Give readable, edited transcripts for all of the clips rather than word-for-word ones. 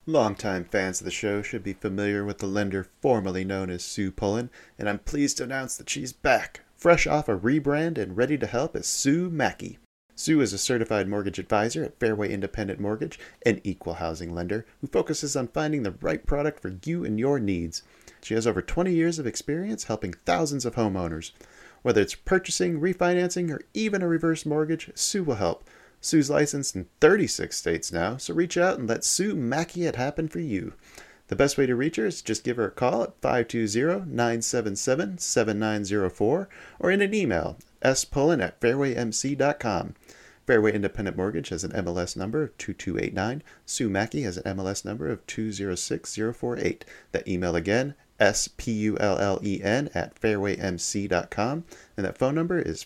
Longtime fans of the show should be familiar with the lender formerly known as Sue Pullen, and I'm pleased to announce that she's back, fresh off a rebrand and ready to help as Sue Mackey. Sue is a certified mortgage advisor at Fairway Independent Mortgage, an equal housing lender who focuses on finding the right product for you and your needs. She has over 20 years of experience helping thousands of homeowners. Whether it's purchasing, refinancing, or even a reverse mortgage, Sue will help. Sue's licensed in 36 states now, so reach out and let Sue Mackey it happen for you. The best way to reach her is just give her a call at 520-977-7904 or in an email, spullen@fairwaymc.com. Fairway Independent Mortgage has an MLS number of 2289. Sue Mackey has an MLS number of 206048. That email again, spullen@fairwaymc.com, and that phone number is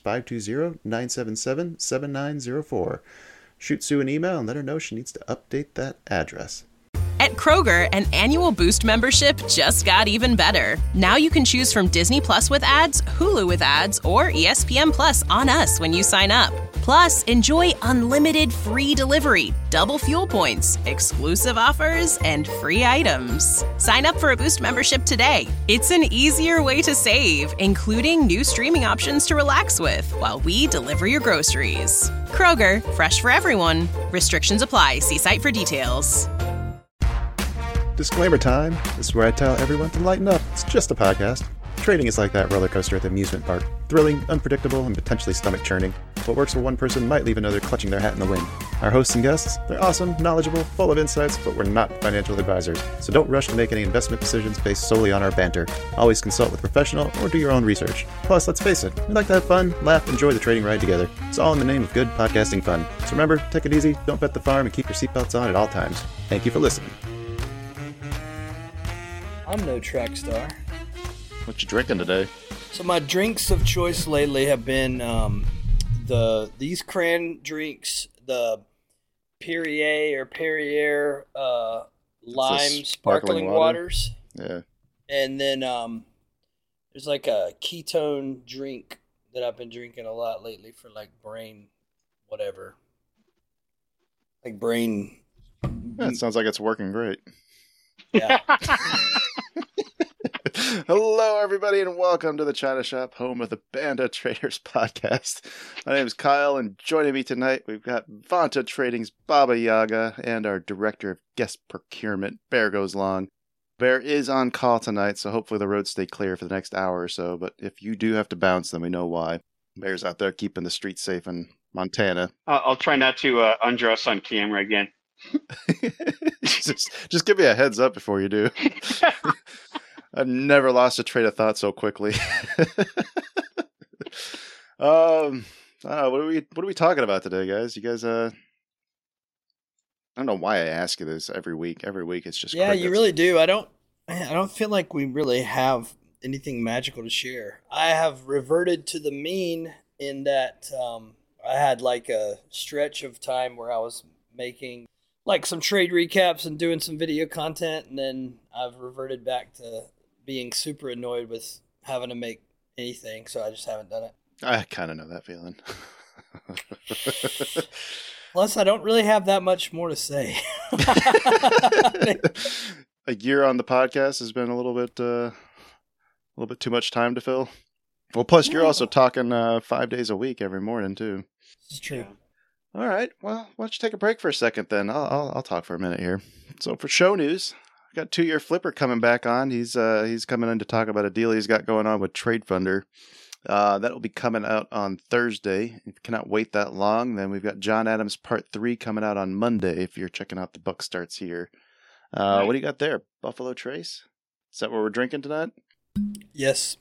520-977-7904. Shoot Sue an email and let her know she needs to update that address. At Kroger, an annual Boost membership just got even better. Now you can choose from Disney Plus with ads, Hulu with ads, or ESPN Plus on us when you sign up. Plus, enjoy unlimited free delivery, double fuel points, exclusive offers, and free items. Sign up for a Boost membership today. It's an easier way to save, including new streaming options to relax with while we deliver your groceries. Kroger, fresh for everyone. Restrictions apply. See site for details. Disclaimer time. This is where I tell everyone to lighten up. It's just a podcast. Trading is like that roller coaster at the amusement park. Thrilling, unpredictable, and potentially stomach-churning. What works for one person might leave another clutching their hat in the wind. Our hosts and guests, they're awesome, knowledgeable, full of insights, but we're not financial advisors. So don't rush to make any investment decisions based solely on our banter. Always consult with a professional or do your own research. Plus, let's face it, we like to have fun, laugh, enjoy the trading ride together. It's all in the name of good podcasting fun. So remember, take it easy, don't bet the farm, and keep your seatbelts on at all times. Thank you for listening. I'm no track star. What you drinking today? So my drinks of choice lately have been these cran drinks, the Perrier lime sparkling waters. Yeah. And then there's like a ketone drink that I've been drinking a lot lately for like brain whatever. Like brain. That sounds like it's working great. Yeah. Hello, everybody, and welcome to the China Shop, home of the Banda Traders podcast. My name is Kyle, and joining me tonight, we've got Vanta Trading's Baba Yaga and our Director of Guest Procurement, Bear Goes Long. Bear is on call tonight, so hopefully the roads stay clear for the next hour or so, but if you do have to bounce, then we know why. Bear's out there keeping the streets safe in Montana. I'll try not to undress on camera again. just give me a heads up before you do. I've never lost a train of thought so quickly. What are we talking about today, guys? You guys, I don't know why I ask you this every week. Every week it's just crickets. You really do. I don't feel like we really have anything magical to share. I have reverted to the mean in that I had like a stretch of time where I was making like some trade recaps and doing some video content, and then I've reverted back to being super annoyed with having to make anything, so I just haven't done it. I kind of know that feeling. Plus, I don't really have that much more to say. A year on the podcast has been a little bit too much time to fill. Well, plus you're also talking 5 days a week every morning too. This is true. All right. Well, why don't you take a break for a second then? I'll talk for a minute here. So for show news, we got 2 Year Flipper coming back on. He's coming in to talk about a deal he's got going on with Trade Funder. That will be coming out on Thursday. If you cannot wait that long, then we've got John Adams Part 3 coming out on Monday if you're checking out the Buck Starts here. What do you got there? Buffalo Trace? Is that what we're drinking tonight? Yes.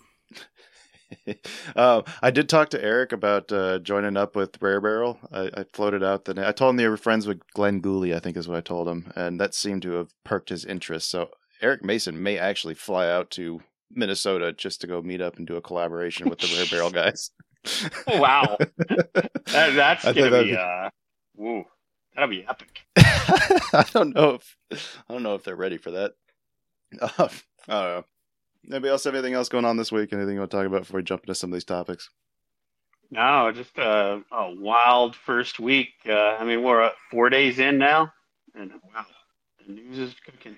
I did talk to Eric about joining up with Rare Barrel. I floated out the name. I told him they were friends with Glenn Gooley, I think is what I told him, and that seemed to have perked his interest. So Eric Mason may actually fly out to Minnesota just to go meet up and do a collaboration with the Rare Barrel guys. Wow, that's gonna be woo, that'll be epic. I don't know if they're ready for that. I don't know. Anybody else have anything else going on this week? Anything you want to talk about before we jump into some of these topics? No, just a wild first week. We're 4 days in now, and wow, The news is cooking.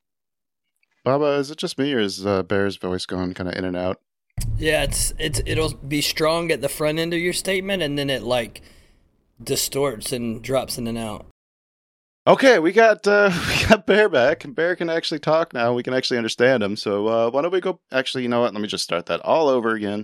Baba, is it just me, or is Bear's voice going kind of in and out? Yeah, it'll be strong at the front end of your statement, and then it like distorts and drops in and out. Okay, we got Bear back, and Bear can actually talk now. We can actually understand him. So why don't we go? Actually, you know what? Let me just start that all over again.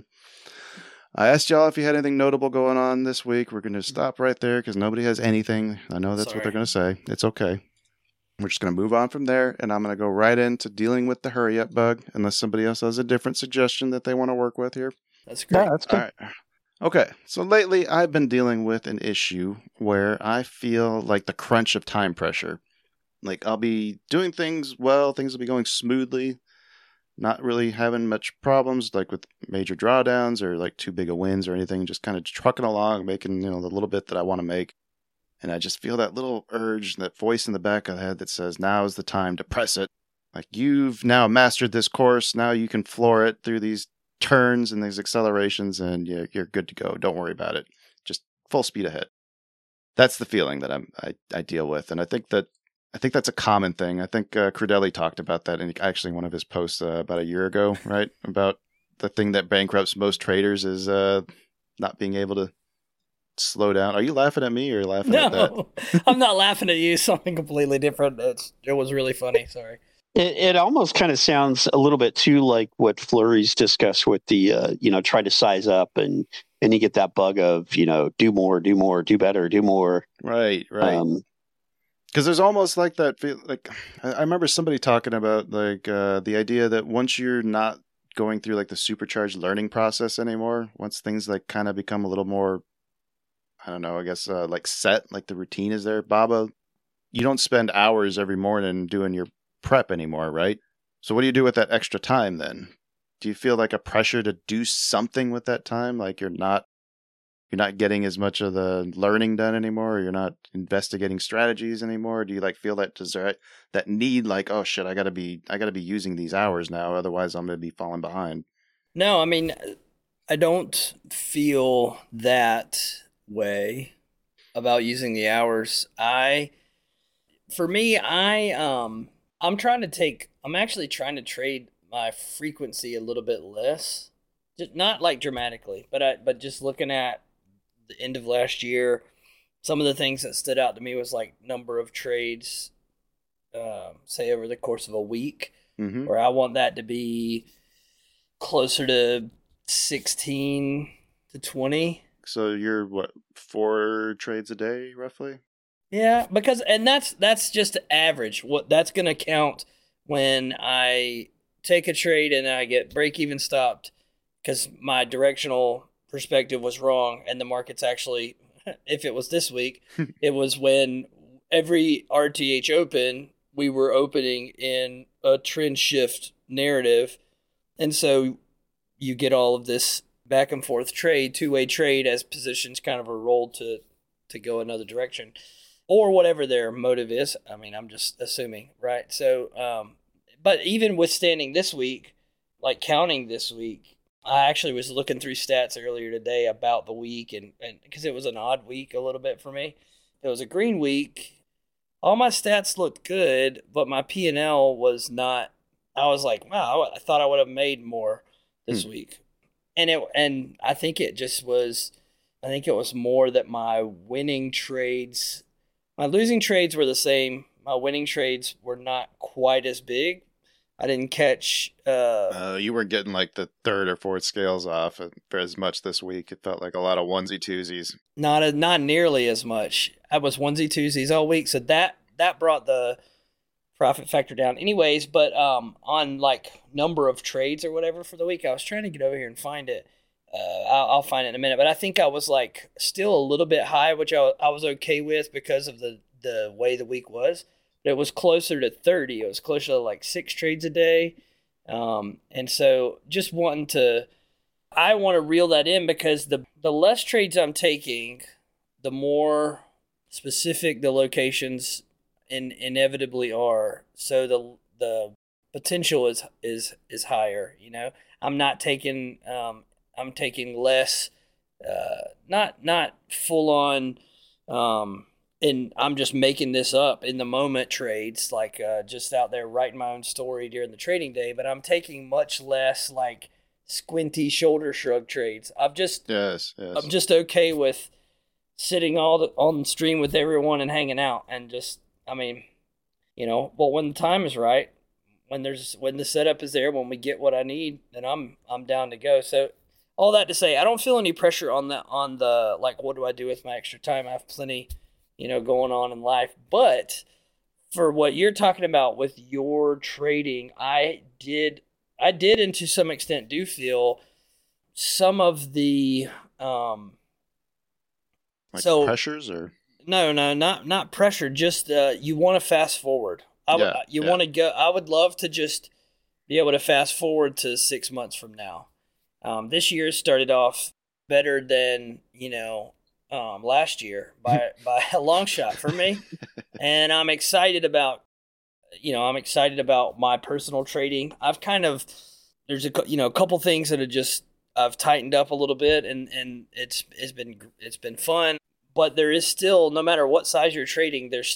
I asked y'all if you had anything notable going on this week. We're going to stop right there because nobody has anything. I know that's what they're going to say. It's okay. We're just going to move on from there, and I'm going to go right into dealing with the hurry up bug, unless somebody else has a different suggestion that they want to work with here. That's great. Yeah, that's good. All right. Okay, so lately I've been dealing with an issue where I feel like the crunch of time pressure. Like I'll be doing things well, things will be going smoothly, not really having much problems like with major drawdowns or like too big of wins or anything, just kind of trucking along, making, the little bit that I want to make. And I just feel that little urge, that voice in the back of the head that says, now is the time to press it. Like, you've now mastered this course. Now you can floor it through these turns and these accelerations, and you're good to go. Don't worry about it. Just full speed ahead. That's the feeling that I deal with. And I think that's a common thing. I think Crudelli talked about that in actually one of his posts about a year ago, right? About the thing that bankrupts most traders is not being able to slow down. Are you laughing at me or laughing at that? No, I'm not laughing at you. Something completely different. It was really funny. Sorry. It almost kind of sounds a little bit too like what Fleury's discussed with the, try to size up and you get that bug of, do more, do better, do more. Right. Because there's almost like that feel. Like I remember somebody talking about like the idea that once you're not going through like the supercharged learning process anymore, once things like kind of become a little more, I don't know, I guess like set, like the routine is there, Baba, you don't spend hours every morning doing your prep anymore, right? So what do you do with that extra time then? Do you feel like a pressure to do something with that time? Like you're not getting as much of the learning done anymore, or you're not investigating strategies anymore? Do you like feel that desire, that need, like, oh shit, I gotta be using these hours now, otherwise I'm gonna be falling behind? No, I mean, I don't feel that way about using the hours. I'm actually trying to trade my frequency a little bit less, just not like dramatically, but just looking at the end of last year, some of the things that stood out to me was like number of trades, say over the course of a week, where I want that to be closer to 16 to 20. So you're 4 trades a day roughly? Yeah, because that's just average. What that's going to count when I take a trade and I get break even stopped because my directional perspective was wrong, and the market's actually, if it was this week, it was when every RTH open we were opening in a trend shift narrative, and so you get all of this back and forth trade, two-way trade as positions kind of are rolled to go another direction. Or whatever their motive is. I mean, I'm just assuming, right? So, but even withstanding this week, like counting this week, I actually was looking through stats earlier today about the week, and because it was an odd week a little bit for me. It was a green week. All my stats looked good, but my P&L was not. I was like, wow, I thought I would have made more this week, and I think it just was. I think it was more that my winning trades. My losing trades were the same. My winning trades were not quite as big. I didn't catch... you weren't getting like the third or fourth scales off for as much this week. It felt like a lot of onesie-twosies. Not nearly as much. I was onesie-twosies all week, so that brought the profit factor down. Anyways, but on like number of trades or whatever for the week, I was trying to get over here and find it. I'll find it in a minute, but I think I was like still a little bit high, which I was okay with because of the way the week was. But it was closer to 30. It was closer to like 6 trades a day, and so just I want to reel that in because the less trades I'm taking, the more specific the locations inevitably are. So the potential is higher. I'm not taking. I'm taking less, not full on and I'm just making this up in the moment trades, like just out there writing my own story during the trading day, but I'm taking much less like squinty shoulder shrug trades. I'm just okay with sitting on the stream with everyone and hanging out, and just, I mean, but when the time is right, when the setup is there, when we get what I need, then I'm down to go. So all that to say, I don't feel any pressure on the like, what do I do with my extra time? I have plenty, going on in life. But for what you're talking about with your trading, I did and to some extent do feel some of the pressures, or no, not pressure, just you want to fast forward. Want to go. I would love to just be able to fast forward to 6 months from now. This year started off better than last year by a long shot for me, and I'm excited about my personal trading. I've there's a couple things that I've tightened up a little bit, and it's been fun. But there is still, no matter what size you're trading, there's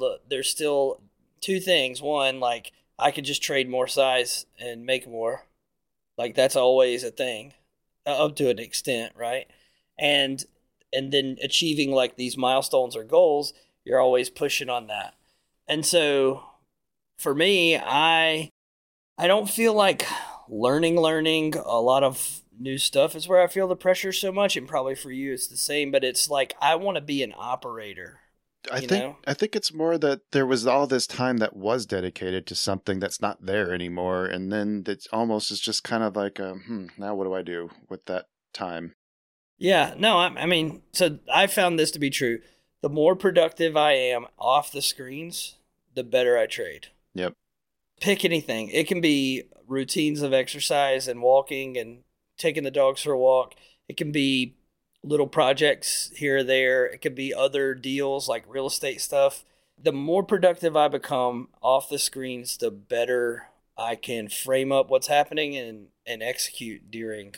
still two things. One, like, I could just trade more size and make more. Like, that's always a thing, up to an extent, right? And then achieving like these milestones or goals, you're always pushing on that. And so for me, I don't feel like learning a lot of new stuff is where I feel the pressure so much, and probably for you it's the same, but it's like I want to be an operator. I think it's more that there was all this time that was dedicated to something that's not there anymore, and then it almost is just kind of like now what do I do with that time? Yeah, no, I mean, so I found this to be true. The more productive I am off the screens, the better I trade. Yep. Pick anything. It can be routines of exercise and walking and taking the dogs for a walk. It can be little projects here or there. It could be other deals like real estate stuff. The more productive I become off the screens, the better I can frame up what's happening and execute during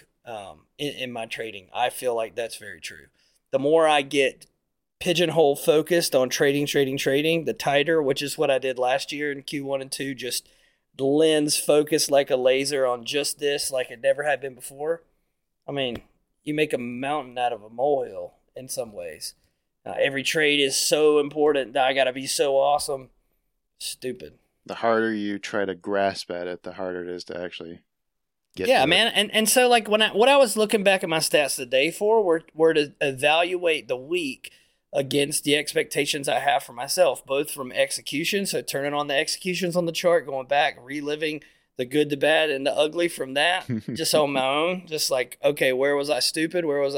in my trading. I feel like that's very true. The more I get pigeonhole focused on trading, the tighter, which is what I did last year in Q1 and 2, just lens focused like a laser on just this, like it never had been before. I mean, you make a mountain out of a molehill in some ways. Every trade is so important that I got to be so awesome. Stupid. The harder you try to grasp at it, the harder it is to actually get to man. It. And so like what I was looking back at my stats today for were to evaluate the week against the expectations I have for myself, both from execution, so turning on the executions on the chart, going back, reliving the good, the bad, and the ugly from that, just on my own. Just like, okay, where was I stupid? Where was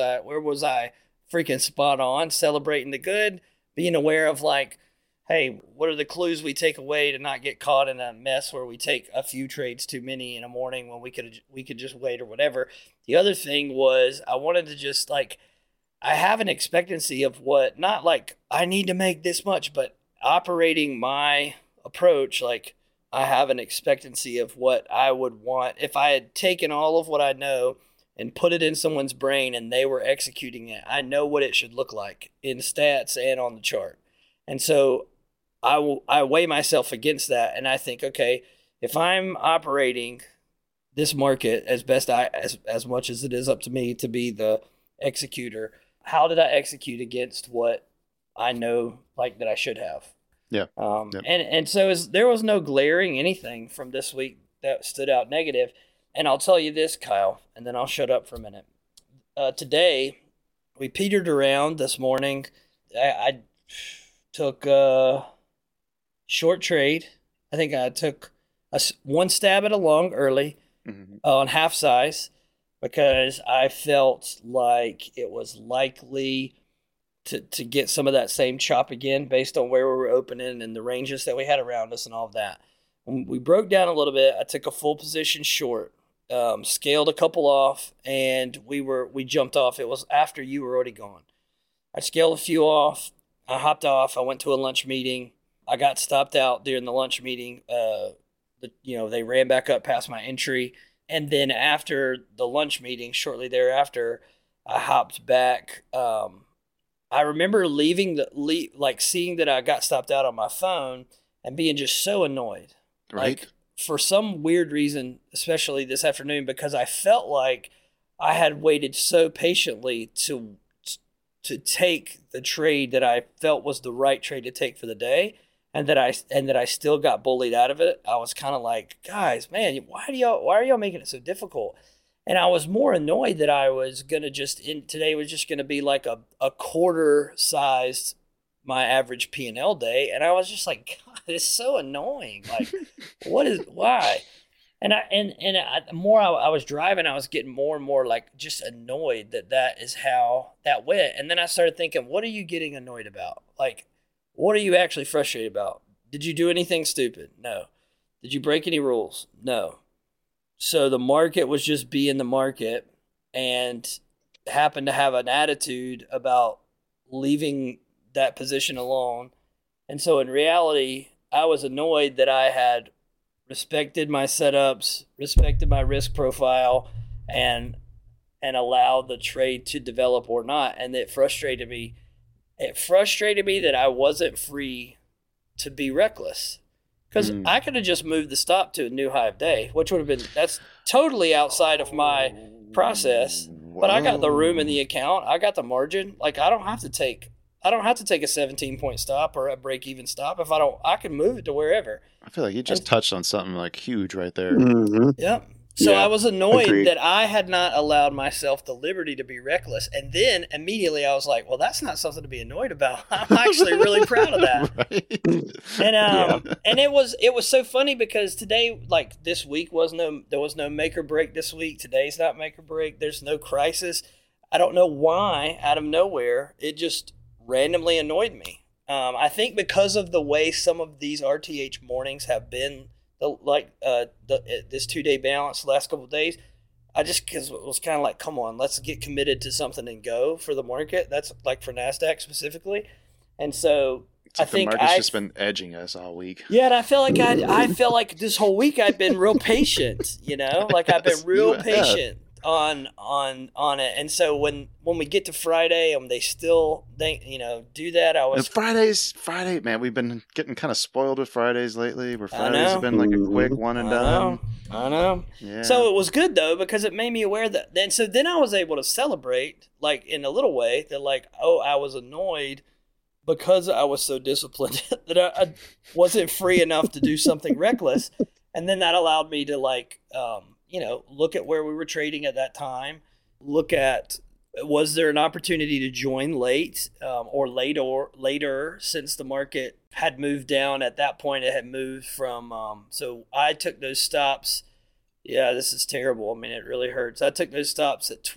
I freaking spot on? Celebrating the good, being aware of like, hey, what are the clues we take away to not get caught in a mess where we take a few trades too many in a morning when we could just wait or whatever. The other thing was I wanted to just like, I have an expectancy of what, not like I need to make this much, but operating my approach, like I have an expectancy of what I would want. If I had taken all of what I know and put it in someone's brain and they were executing it, I know what it should look like in stats and on the chart. And so I weigh myself against that, and I think, okay, if I'm operating this market as best as much as it is up to me to be the executor, how did I execute against what I know like that I should have? Yeah. Yep. And so there was no glaring anything from this week that stood out negative. And I'll tell you this, Kyle, and then I'll shut up for a minute. Today, we petered around this morning. I took a short trade. I think I took one stab at a long early on half size, because I felt like it was likely to get some of that same chop again based on where we were opening and the ranges that we had around us and all of that. When we broke down a little bit, I took a full position short, scaled a couple off, and we jumped off. It was after you were already gone. I scaled a few off. I hopped off. I went to a lunch meeting. I got stopped out during the lunch meeting. They ran back up past my entry. And then after the lunch meeting, shortly thereafter, I hopped back I remember seeing that I got stopped out on my phone and being just so annoyed. Right. Like, for some weird reason, especially this afternoon, because I felt like I had waited so patiently to take the trade that I felt was the right trade to take for the day, and that I still got bullied out of it. I was kind of like, guys, man, why are y'all making it so difficult? And I was more annoyed that I was gonna today was just gonna be like a quarter sized my average P&L day, and I was just like, God, it's so annoying. Like, why? And the more I was driving, I was getting more and more like just annoyed that is how that went. And then I started thinking, what are you getting annoyed about? Like, what are you actually frustrated about? Did you do anything stupid? No. Did you break any rules? No. So the market was just being the market and happened to have an attitude about leaving that position alone. And so in reality, I was annoyed that I had respected my setups, respected my risk profile, and allowed the trade to develop or not. And it frustrated me. It frustrated me that I wasn't free to be reckless. Because I could have just moved the stop to a new high of day, which would have been, that's totally outside of my process. But I got the room in the account. I got the margin. Like, I don't have to take a 17-point stop or a break-even stop. If I can move it to wherever. I feel like you just touched on something like huge right there. Mm-hmm. Yep. So Yeah, I was annoyed agreed. that I had not allowed myself the liberty to be reckless. And then immediately I was like, well, that's not something to be annoyed about. I'm actually really proud of that. Right? And it was so funny because today, like this week, there was no make or break this week. Today's not make or break. There's no crisis. I don't know why, out of nowhere, it just randomly annoyed me. I think because of the way some of these RTH mornings have been, this 2-day balance the last couple of days, because it was kind of like, come on, let's get committed to something and go for the market. That's like for NASDAQ specifically. And so It's like the market's just been edging us all week. yeah, and I feel like this whole week I've been real patient, like I've been real patient on it. And so when we get to Friday, they still do that. And Friday, man, we've been getting kind of spoiled with Fridays lately, where Fridays have been like a quick one and done. I know. Yeah. So it was good though, because it made me aware that then I was able to celebrate, like in a little way, that like, oh, I was annoyed because I was so disciplined that I wasn't free enough to do something reckless. And then that allowed me to look at where we were trading at that time, look at, was there an opportunity to join late or later since the market had moved down. At that point, it had moved from, so I took those stops. Yeah, this is terrible. I mean, it really hurts. I took those stops at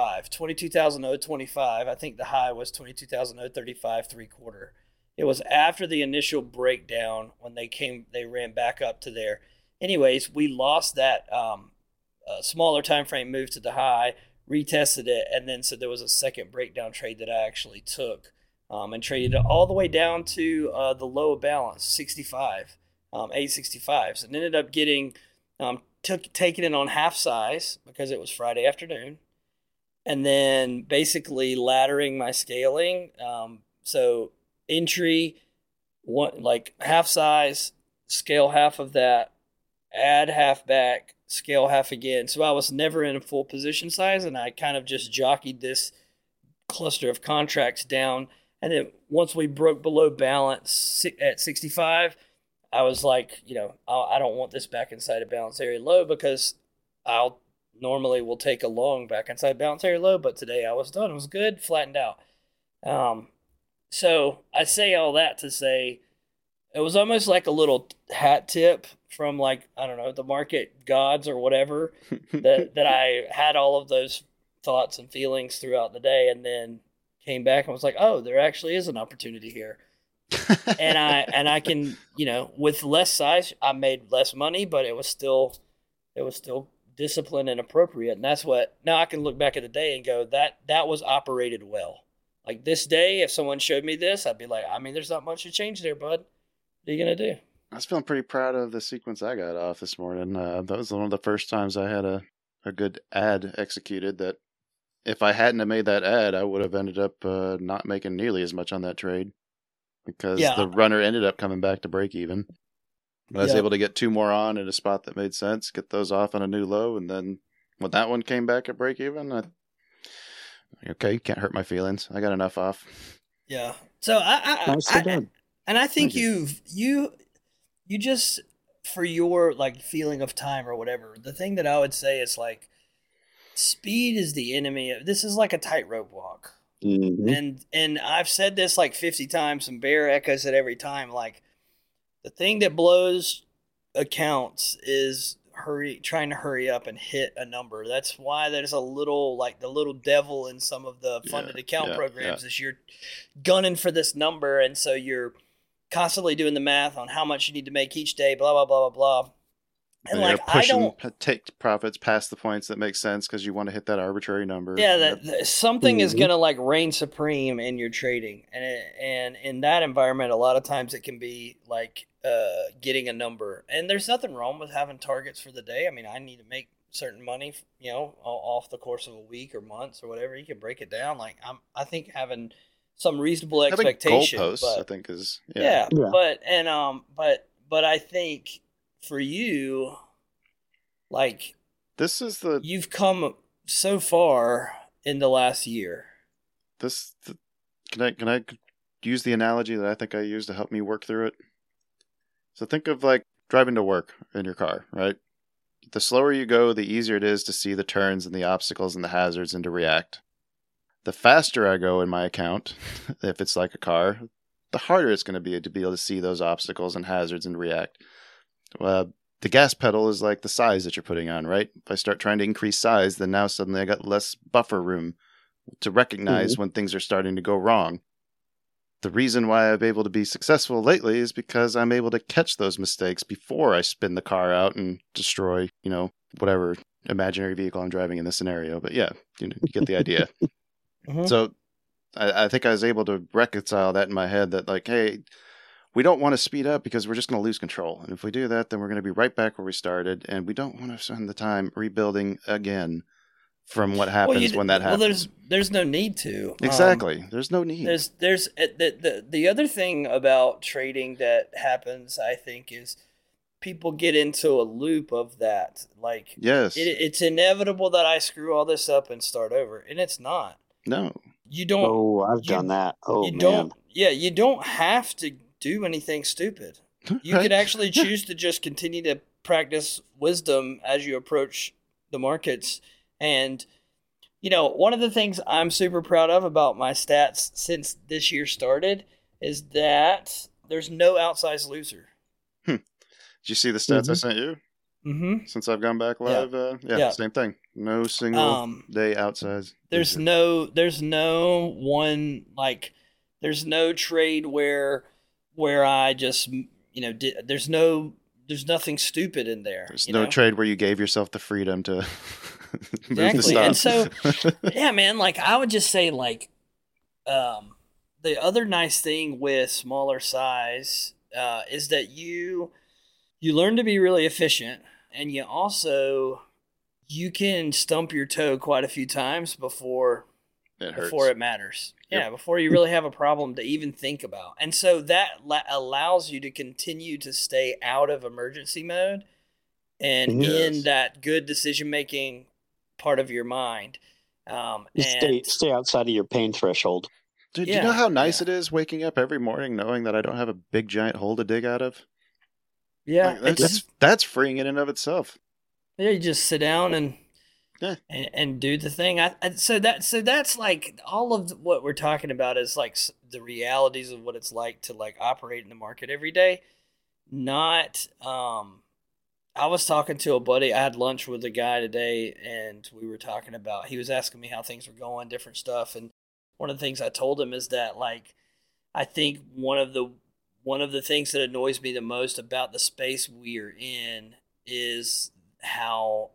22,025. I think the high was 22,035 3/4. It was after the initial breakdown when they ran back up to there. Anyways, we lost that smaller time frame move to the high, retested it, and then so there was a second breakdown trade that I actually took and traded it all the way down to the low of balance, 65, 865s, and ended up getting taking it on half size because it was Friday afternoon, and then basically laddering my scaling. So entry, like half size, scale half of that, add half back, scale half again. So I was never in a full position size, and I kind of just jockeyed this cluster of contracts down. And then once we broke below balance at 65, I was like, I don't want this back inside a balance area low, because I'll normally will take a long back inside balance area low, but today I was done. It was good, flattened out. So I say all that to say it was almost like a little hat tip from, like, I don't know, the market gods or whatever, that I had all of those thoughts and feelings throughout the day, and then came back and was like, oh, there actually is an opportunity here. and I can, with less size, I made less money, but it was still disciplined and appropriate. And that's what, now I can look back at the day and go, that was operated well. Like this day, if someone showed me this, I'd be like, I mean, there's not much to change there, bud. What are you going to do? I was feeling pretty proud of the sequence I got off this morning. That was one of the first times I had a good ad executed that if I hadn't have made that ad, I would have ended up not making nearly as much on that trade because the runner ended up coming back to break even. I was able to get 2 more on at a spot that made sense, get those off on a new low, and then when that one came back at break even, okay, can't hurt my feelings. I got enough off. Yeah. So I think you just, for your like feeling of time or whatever, the thing that I would say is like speed is the enemy. This is like a tightrope walk. Mm-hmm. And I've said this like 50 times, and Bear echoes it every time. Like, the thing that blows accounts is trying to hurry up and hit a number. That's why there's a little, like the little devil in some of the funded account programs is you're gunning for this number. And so you're constantly doing the math on how much you need to make each day, blah, blah, blah, blah, blah. And like, I don't take profits past the points that make sense because you want to hit that arbitrary number. Yeah, something is going to like reign supreme in your trading, and in that environment, a lot of times it can be like getting a number. And there's nothing wrong with having targets for the day. I mean, I need to make certain money, off the course of a week or months or whatever. You can break it down. Like I think having some reasonable expectation. Goalposts, I think is but I think. For you, like, you've come so far in the last year. Can I use the analogy that I think I use to help me work through it? So think of like driving to work in your car, right? The slower you go, the easier it is to see the turns and the obstacles and the hazards and to react. The faster I go in my account, if it's like a car, the harder it's going to be able to see those obstacles and hazards and react. The gas pedal is like the size that you're putting on, right? If I start trying to increase size, then now suddenly I got less buffer room to recognize when things are starting to go wrong. The reason why I've been able to be successful lately is because I'm able to catch those mistakes before I spin the car out and destroy, whatever imaginary vehicle I'm driving in this scenario. But yeah, you get the idea. So I think I was able to reconcile that in my head that like, hey, we don't want to speed up because we're just going to lose control. And if we do that, then we're going to be right back where we started. And we don't want to spend the time rebuilding again from what happens when that happens. Well, there's no need to. Exactly. There's no need. There's the other thing about trading that happens, I think, is people get into a loop of that. Like, yes, it's inevitable that I screw all this up and start over. And it's not. No. You don't. Oh, I've done that. Oh, you man. Don't. Yeah, you don't have to do anything stupid. You could actually choose to just continue to practice wisdom as you approach the markets. And, one of the things I'm super proud of about my stats since this year started is that there's no outsized loser. Did you see the stats I sent you? Mm-hmm. Since I've gone back live? Same thing. No single day outsized. There's no one, like, there's no trade where I just, there's nothing stupid in there. There's no trade where you gave yourself the freedom to move the stop. stop. And so, yeah, man, like I would just say like, the other nice thing with smaller size, is that you learn to be really efficient, and you can stump your toe quite a few times before it matters. Yeah, before you really have a problem to even think about. And so that allows you to continue to stay out of emergency mode and in that good decision-making part of your mind. Stay outside of your pain threshold. Dude, do you know how nice it is waking up every morning knowing that I don't have a big giant hole to dig out of? Yeah. Like, that's freeing in and of itself. Yeah, you just sit down and do the thing. So that's like all of what we're talking about is like the realities of what it's like to like operate in the market every day. Not, I was talking to a buddy. I had lunch with a guy today, and we were talking about. He was asking me how things were going, different stuff, and one of the things I told him is that like I think one of the things that annoys me the most about the space we're in is how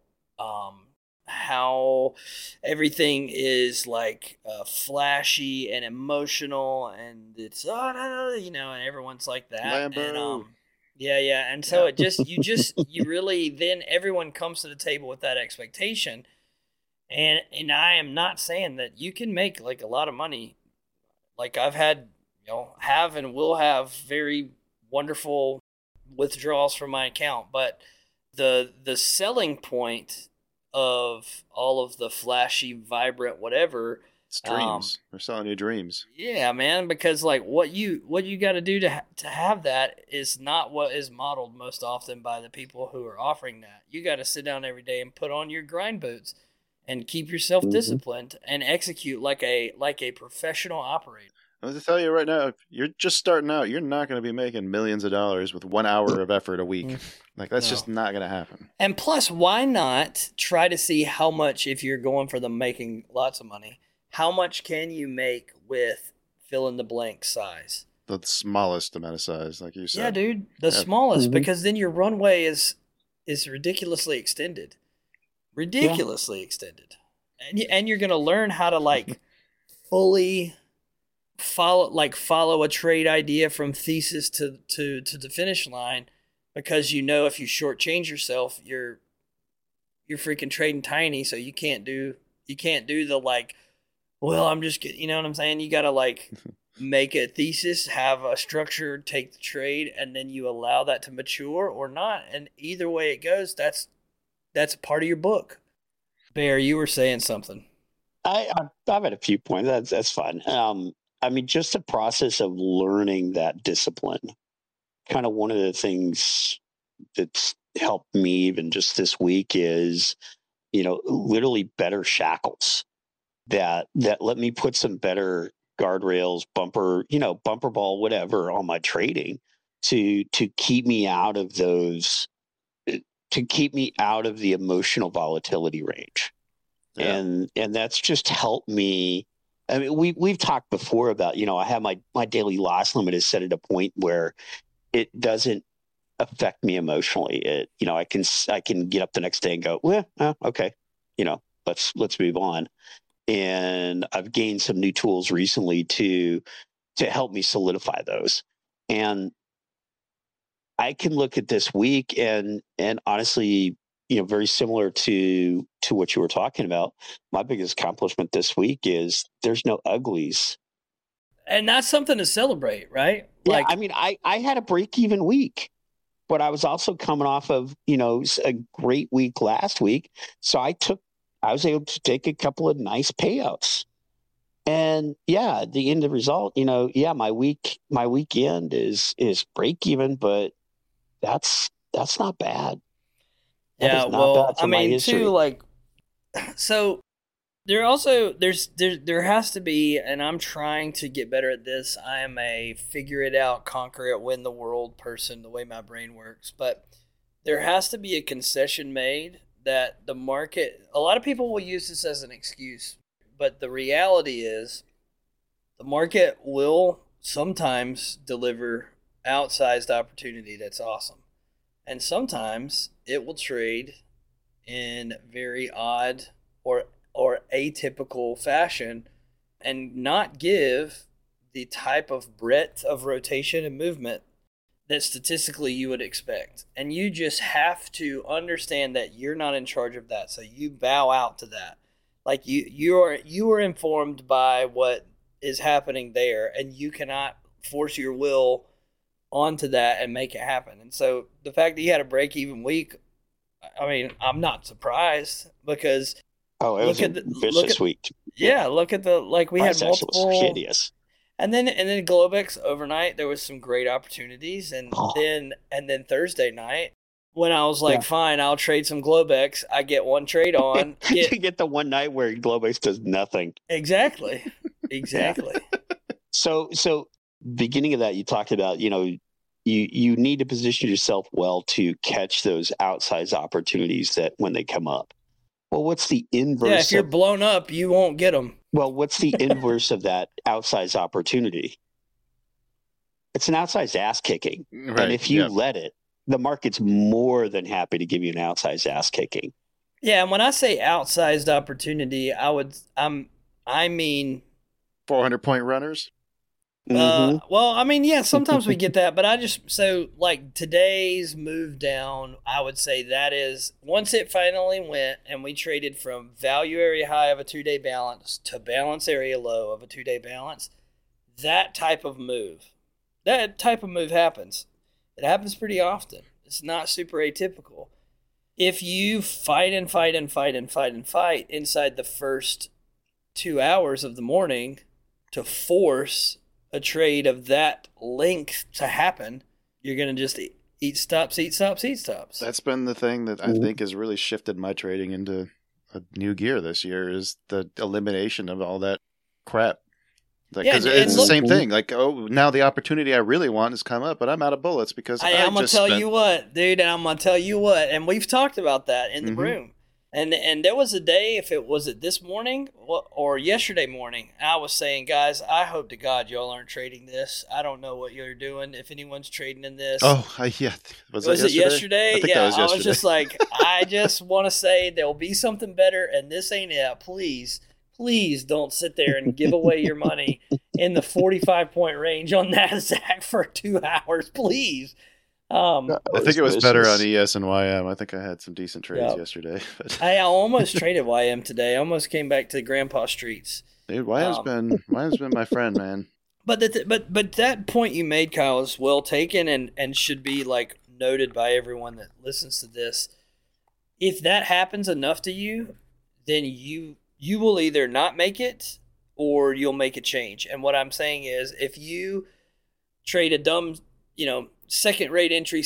everything is like flashy and emotional, and it's and everyone's like that. Lambo. And and so it just you really then everyone comes to the table with that expectation, And I am not saying that you can make like a lot of money. Like I've had, have and will have very wonderful withdrawals from my account, but the selling point of all of the flashy, vibrant, whatever. It's dreams. We're selling you dreams. Yeah, man. Because like what you got to do to have that is not what is modeled most often by the people who are offering that. You got to sit down every day and put on your grind boots and keep yourself disciplined and execute like a professional operator. I'm going to tell you right now, if you're just starting out, you're not going to be making millions of dollars with 1 hour of effort a week. Like, that's just not going to happen. And plus, why not try to see how much, if you're going for the making lots of money, how much can you make with fill in the blank size? The smallest amount of size, like you said. Yeah, dude. The smallest, because then your runway is ridiculously extended. Ridiculously extended. And you're going to learn how to, like, fully follow a trade idea from thesis to the finish line, because if you shortchange yourself, you're freaking trading tiny, so you can't do the like, well, I'm just getting, you know what I'm saying? You got to like make a thesis, have a structure, take the trade, and then you allow that to mature or not. And either way it goes, that's part of your book. Bear, you were saying something. I've had a few points. That's fine. I mean, just the process of learning that discipline, kind of one of the things that's helped me even just this week is, literally better shackles that let me put some better guardrails, bumper ball, whatever on my trading to keep me out of those, to keep me out of the emotional volatility range. Yeah. And that's just helped me. I mean, we've talked before about, I have my daily loss limit is set at a point where it doesn't affect me emotionally. I can get up the next day and go, well, okay, let's move on. And I've gained some new tools recently to help me solidify those. And I can look at this week and honestly, very similar to what you were talking about. My biggest accomplishment this week is there's no uglies. And that's something to celebrate, right? Yeah, I mean, I had a break-even week, but I was also coming off of, a great week last week. So I was able to take a couple of nice payouts. And yeah, the end of the result, my weekend is break-even, but that's not bad. Yeah, well, I mean, too, like, so there also, there has to be, and I'm trying to get better at this. I am a figure it out, conquer it, win the world person, the way my brain works. But there has to be a concession made that the market, a lot of people will use this as an excuse, but the reality is the market will sometimes deliver outsized opportunity that's awesome. And sometimes it will trade in very odd or atypical fashion and not give the type of breadth of rotation and movement that statistically you would expect. And you just have to understand that you're not in charge of that. So you bow out to that. Like you are informed by what is happening there, and you cannot force your will onto that and make it happen. And so the fact that you had a break-even week, I mean, I'm not surprised, because it was a vicious week. Yeah, look at we had multiple. Was hideous. And then Globex overnight, there was some great opportunities, and then Thursday night, when I was like, fine, I'll trade some Globex. I get one trade on. You get the one night where Globex does nothing. Exactly. So beginning of that, you talked about, you need to position yourself well to catch those outsized opportunities that when they come up. Well, what's the inverse? Yeah, if you're blown up, you won't get them. Well, what's the inverse of that outsized opportunity? It's an outsized ass kicking. Right, and if you let it, the market's more than happy to give you an outsized ass kicking. Yeah, and when I say outsized opportunity, I mean 400-point runners. Well, I mean, yeah, sometimes we get that, but like today's move down, I would say that is, once it finally went and we traded from value area high of a 2-day balance to balance area low of a 2-day balance, that type of move happens. It happens pretty often. It's not super atypical. If you fight inside the first 2 hours of the morning to force a trade of that length to happen, you're going to just eat stops. That's been the thing that I think has really shifted my trading into a new gear this year, is the elimination of all that crap. Because it's the same thing. Like, now the opportunity I really want has come up, but I'm out of bullets because I'm going to tell you what, dude, and we've talked about that in the room. And there was a day, was it this morning or yesterday morning, I was saying, guys, I hope to God y'all aren't trading this. I don't know what you're doing. If anyone's trading in this. Yeah. Was it yesterday? I think that was yesterday. I was just like, I just want to say there'll be something better, and this ain't it. Please don't sit there and give away your money in the 45-point range on NASDAQ for 2 hours, please. I think it was better on ES and YM. I think I had some decent trades yesterday. But. I almost traded YM today. I almost came back to Grandpa Streets. Dude, YM's been my friend, man. But that point you made, Kyle, is well taken and should be like noted by everyone that listens to this. If that happens enough to you, then you will either not make it or you'll make a change. And what I'm saying is, if you trade a dumb, second rate entry,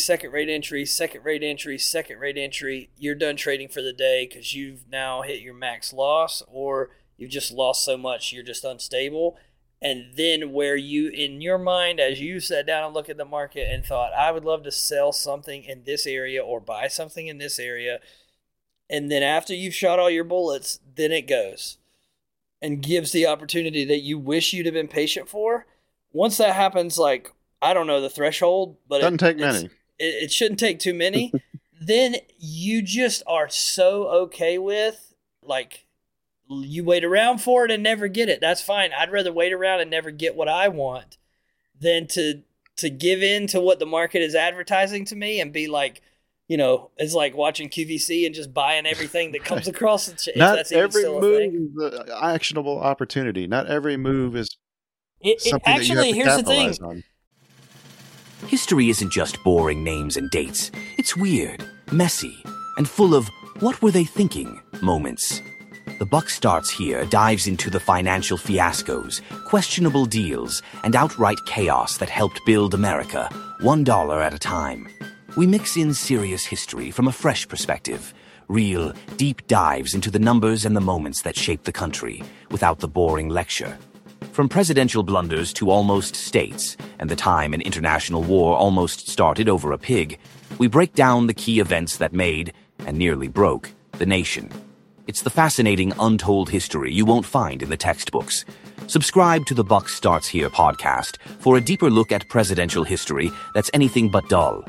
you're done trading for the day because you've now hit your max loss, or you've just lost so much you're just unstable. And then where you, in your mind, as you sat down and looked at the market and thought, I would love to sell something in this area or buy something in this area, and then after you've shot all your bullets, then it goes and gives the opportunity that you wish you'd have been patient for. Once that happens, like, I don't know the threshold, but doesn't take many. It shouldn't take too many. Then you just are so okay with, like, you wait around for it and never get it. That's fine. I'd rather wait around and never get what I want than to give in to what the market is advertising to me and be like, it's like watching QVC and just buying everything that comes across. Not every move is an actionable opportunity. Not every move is something that you have to capitalize on. History isn't just boring names and dates. It's weird, messy, and full of what were they thinking moments. The Buck Starts Here dives into the financial fiascos, questionable deals, and outright chaos that helped build America, $1 at a time. We mix in serious history from a fresh perspective, real, deep dives into the numbers and the moments that shaped the country, without the boring lecture. From presidential blunders to almost states, and the time an international war almost started over a pig, we break down the key events that made, and nearly broke, the nation. It's the fascinating, untold history you won't find in the textbooks. Subscribe to the Buck Starts Here podcast for a deeper look at presidential history that's anything but dull.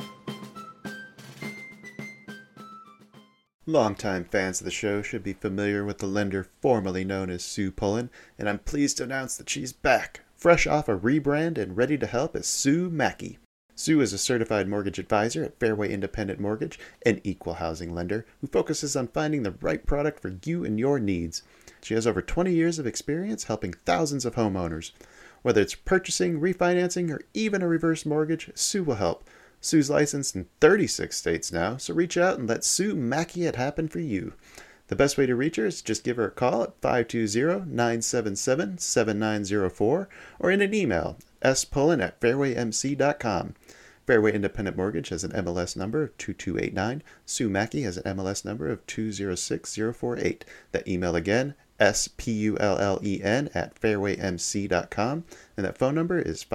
Longtime fans of the show should be familiar with the lender formerly known as Sue Pullen, and I'm pleased to announce that she's back, fresh off a rebrand and ready to help as Sue Mackey. Sue is a certified mortgage advisor at Fairway Independent Mortgage, an equal housing lender who focuses on finding the right product for you and your needs. She has over 20 years of experience helping thousands of homeowners. Whether it's purchasing, refinancing, or even a reverse mortgage, Sue will help. Sue's licensed in 36 states now, so reach out and let Sue Mackey it happen for you. The best way to reach her is just give her a call at 520-977-7904 or in an email, spullen@fairwaymc.com. Fairway Independent Mortgage has an MLS number of 2289. Sue Mackey has an MLS number of 206048. That email again, spullen@fairwaymc.com, and that phone number is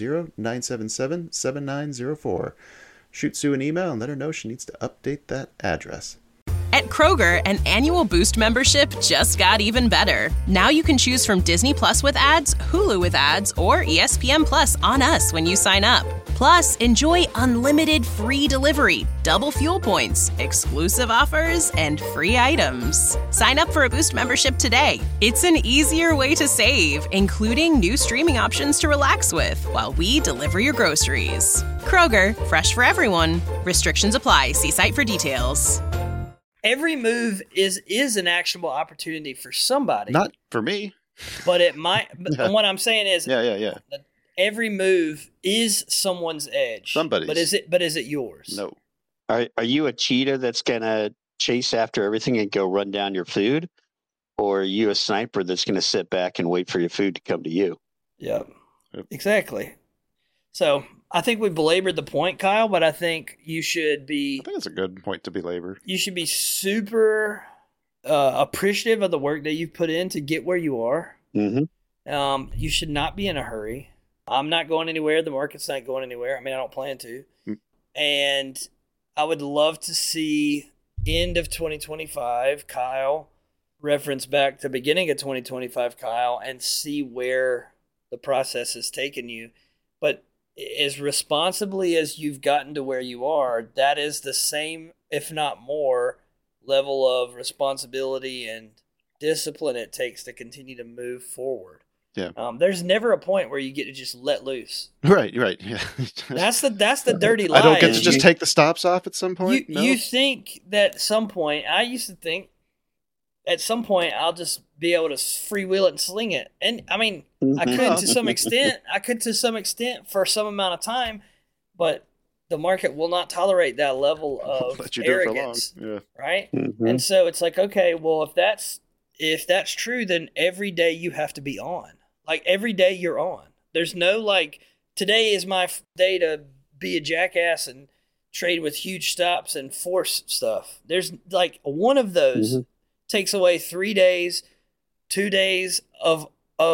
520-977-7904. Shoot Sue an email and let her know she needs to update that address. At Kroger, an annual Boost membership just got even better. Now you can choose from Disney Plus with ads, Hulu with ads, or ESPN Plus on us when you sign up. Plus, enjoy unlimited free delivery, double fuel points, exclusive offers, and free items. Sign up for a Boost membership today. It's an easier way to save, including new streaming options to relax with while we deliver your groceries. Kroger, fresh for everyone. Restrictions apply. See site for details. Every move is an actionable opportunity for somebody. Not for me. But it might. But what I'm saying is, Yeah. Every move is someone's edge. Somebody's. But is it yours? No. Are you a cheetah that's gonna chase after everything and go run down your food, or are you a sniper that's gonna sit back and wait for your food to come to you? Yep. Exactly. So I think we belabored the point, Kyle, but I think you should be. I think it's a good point to belabor. You should be super appreciative of the work that you've put in to get where you are. Mm-hmm. You should not be in a hurry. I'm not going anywhere. The market's not going anywhere. I mean, I don't plan to. And I would love to see end of 2025, Kyle, reference back to beginning of 2025, Kyle, and see where the process has taken you. But as responsibly as you've gotten to where you are, that is the same, if not more, level of responsibility and discipline it takes to continue to move forward. Yeah. There's never a point where you get to just let loose. Right. Yeah. That's the dirty lie. I don't get to just take the stops off at some point. You think that at some point, I used to think at some point I'll just be able to free wheel it and sling it. And I mean, I could to some extent for some amount of time, but the market will not tolerate that level of arrogance. Yeah. Right. Mm-hmm. And so it's like, okay, well, if that's true, then every day you have to be on. Like every day you're on. There's no like, today is my day to be a jackass and trade with huge stops and force stuff. There's like one of those takes away 3 days, 2 days of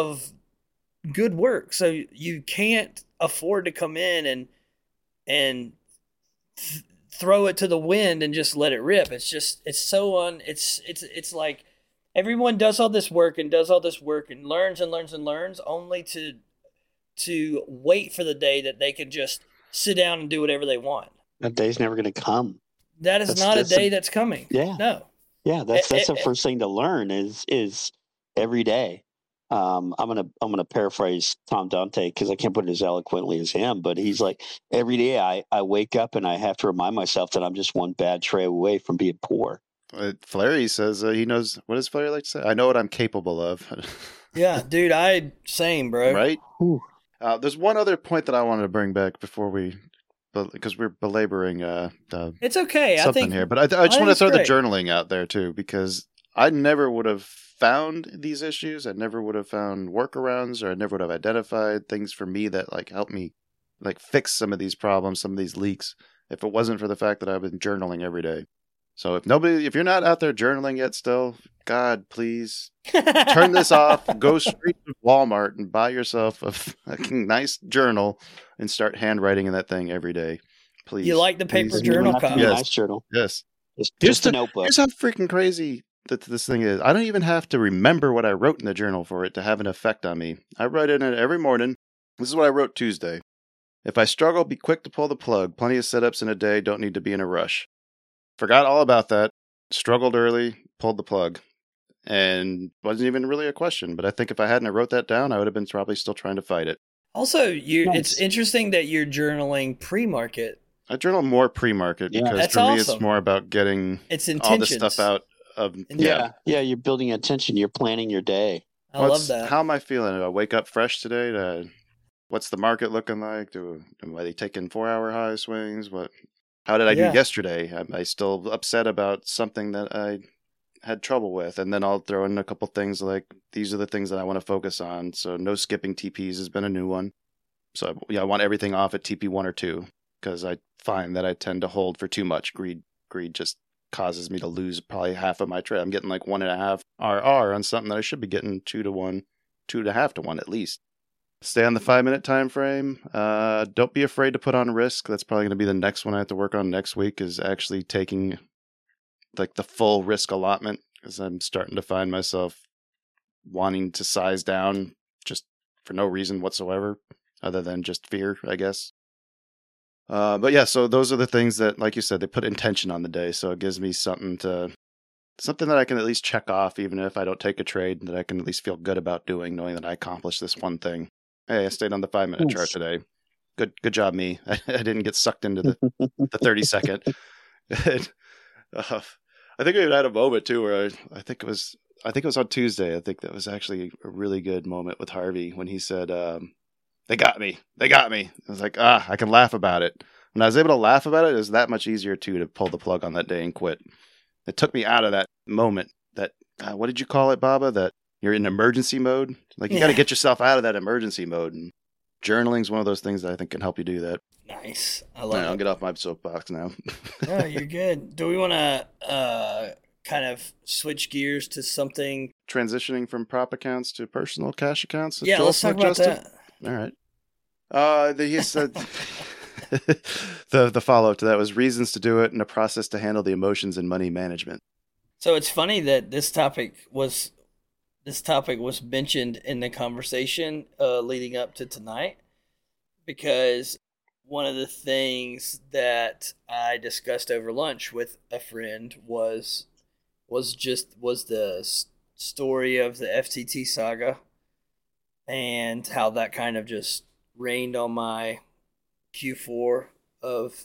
good work. So you can't afford to come in and throw it to the wind and just let it rip. It's just, it's like, everyone does all this work and learns only to wait for the day that they can just sit down and do whatever they want. That day's never going to come. That's not a day that's coming. Yeah. No. Yeah, that's the first thing to learn is every day. I'm gonna paraphrase Tom Dante because I can't put it as eloquently as him, but he's like, every day I wake up and I have to remind myself that I'm just one bad tray away from being poor. Flaherty says he knows. What does Flaherty like to say? I know what I'm capable of. Yeah, dude, same, bro. Right? There's one other point that I wanted to bring back before because we're belaboring it's okay. something I think here. But I just want to throw the journaling out there, too, because I never would have found these issues. I never would have found workarounds, or I never would have identified things for me that like help me like fix some of these problems, some of these leaks, if it wasn't for the fact that I've been journaling every day. So if you're not out there journaling yet still, God, please turn this off, go straight to Walmart and buy yourself a fucking nice journal and start handwriting in that thing every day. Please. You like the paper journal, Kyle? Yes. Nice journal. Yes. Just a notebook. Here's how freaking crazy that this thing is. I don't even have to remember what I wrote in the journal for it to have an effect on me. I write in it every morning. This is what I wrote Tuesday. If I struggle, be quick to pull the plug. Plenty of setups in a day. Don't need to be in a rush. Forgot all about that. Struggled early. Pulled the plug. And wasn't even really a question. But I think if I hadn't wrote that down, I would have been probably still trying to fight it. Also, it's interesting that you're journaling pre-market. I journal more pre-market because that's for me awesome. It's more about getting all the stuff out of Yeah, you're building attention. You're planning your day. I love that. How am I feeling? Do I wake up fresh today? What's the market looking like? Am I taking 4-hour high swings? How did I do yesterday? Am I still upset about something that I had trouble with? And then I'll throw in a couple things like, these are the things that I want to focus on. So no skipping TPs has been a new one. So I want everything off at TP 1 or 2 because I find that I tend to hold for too much. Greed just causes me to lose probably half of my trade. I'm getting like 1.5 RR on something that I should be getting 2 to 1, 2.5 to 1 at least. Stay on the 5-minute time frame. Don't be afraid to put on risk. That's probably going to be the next one I have to work on next week, is actually taking like the full risk allotment, because I'm starting to find myself wanting to size down just for no reason whatsoever other than just fear, I guess. But yeah, so those are the things that, like you said, they put intention on the day. So it gives me something that I can at least check off, even if I don't take a trade, that I can at least feel good about doing, knowing that I accomplished this one thing. Hey, I stayed on the 5-minute chart today. Good job, me. I didn't get sucked into the 30-second. I think we had a moment too where I think it was on Tuesday. I think that was actually a really good moment with Harvey when he said, they got me. I was like, I can laugh about it. When I was able to laugh about it, it was that much easier too to pull the plug on that day and quit. It took me out of that moment, that, what did you call it, Baba? That you're in emergency mode. Like you got to get yourself out of that emergency mode. And journaling is one of those things that I think can help you do that. Nice. I love it. I'll get off my soapbox now. No, you're good. Do we want to kind of switch gears to something? Transitioning from prop accounts to personal cash accounts? Yeah, let's talk about that. All right. He said the follow-up to that was reasons to do it and a process to handle the emotions and money management. So it's funny that this topic was mentioned in the conversation leading up to tonight, because one of the things that I discussed over lunch with a friend was the story of the FTT saga and how that kind of just rained on my Q4 of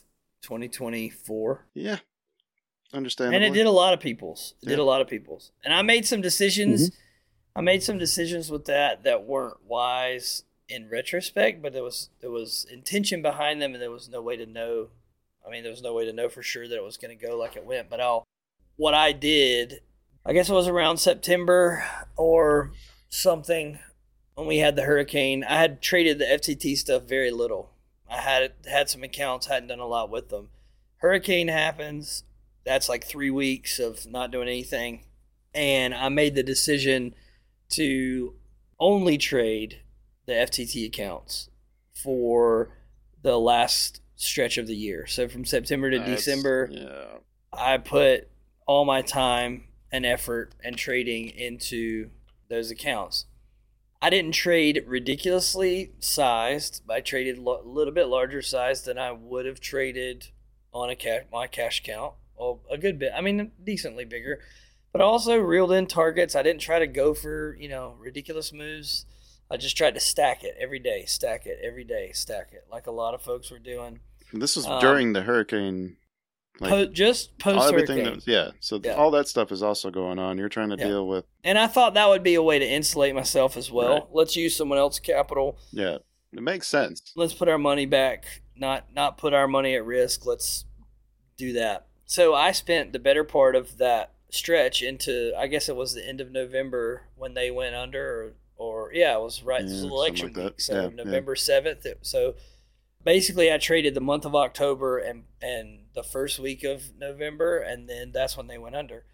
2024. Yeah. Understandable. And it did a lot of people's. And I made some decisions. Mm-hmm. I made some decisions with that weren't wise in retrospect, but there was intention behind them, and there was no way to know. I mean, there was no way to know for sure that it was going to go like it went. But what I did, I guess it was around September or something when we had the hurricane. I had traded the FTT stuff very little. I had some accounts, hadn't done a lot with them. Hurricane happens. That's like 3 weeks of not doing anything. And I made the decision to only trade the FTT accounts for the last stretch of the year. So from September to December, I put all my time and effort and trading into those accounts. I didn't trade ridiculously sized. I traded a little bit larger size than I would have traded on my cash account. Well, a good bit. I mean, decently bigger. But I also reeled in targets. I didn't try to go for, ridiculous moves. I just tried to stack it every day, stack it, like a lot of folks were doing. This was during the hurricane. Just post-hurricane. All that stuff is also going on. You're trying to deal with... And I thought that would be a way to insulate myself as well. Right. Let's use someone else's capital. Yeah, it makes sense. Let's put our money back, not put our money at risk. Let's do that. So I spent the better part of that stretch into, I guess it was the end of November when they went under, or it was right. It was election week, so November 7th. So basically, I traded the month of October and the first week of November, and then that's when they went under.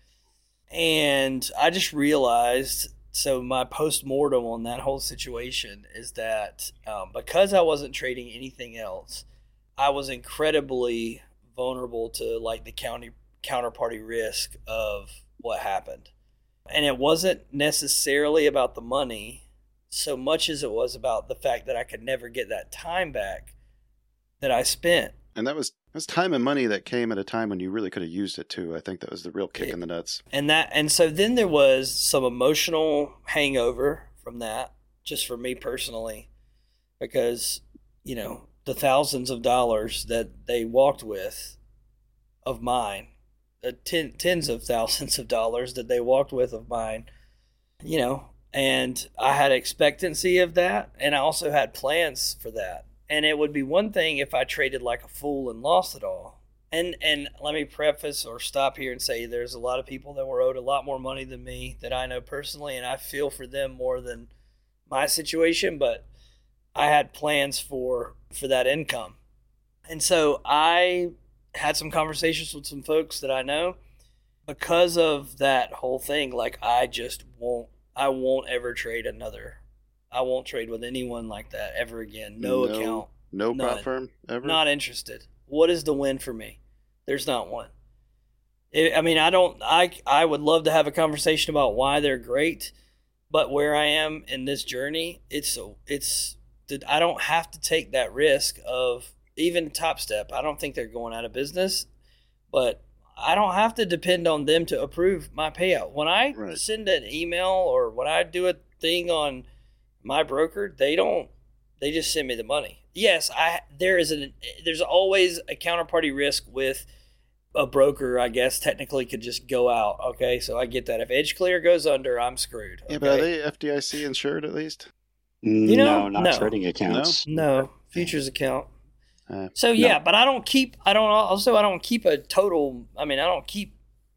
And I just realized, so my post-mortem on that whole situation is that because I wasn't trading anything else, I was incredibly vulnerable to like the counterparty risk of what happened. And it wasn't necessarily about the money so much as it was about the fact that I could never get that time back that I spent. And that was time and money that came at a time when you really could have used it too. I think that was the real kick in the nuts. And so then there was some emotional hangover from that, just for me personally, because, the thousands of dollars that they walked with of mine, tens of thousands of dollars that they walked with of mine, and I had expectancy of that, and I also had plans for that. And it would be one thing if I traded like a fool and lost it all. And let me preface or stop here and say there's a lot of people that were owed a lot more money than me that I know personally, and I feel for them more than my situation, but I had plans for that income. And so I had some conversations with some folks that I know because of that whole thing. Like I won't ever trade I won't trade with anyone like that ever again. No account. No prop firm ever? Not interested. What is the win for me? There's not one. I would love to have a conversation about why they're great, but where I am in this journey, I don't have to take that risk of even Top Step, I don't think they're going out of business, but I don't have to depend on them to approve my payout. When I send an email or when I do a thing on my broker, they just send me the money. Yes, there's always a counterparty risk with a broker, I guess, technically could just go out. Okay, so I get that. If EdgeClear goes under, I'm screwed. Okay? Yeah, but are they FDIC insured at least? No, not trading accounts. No, futures account. So yeah, but I don't keep a total. I mean, I don't keep,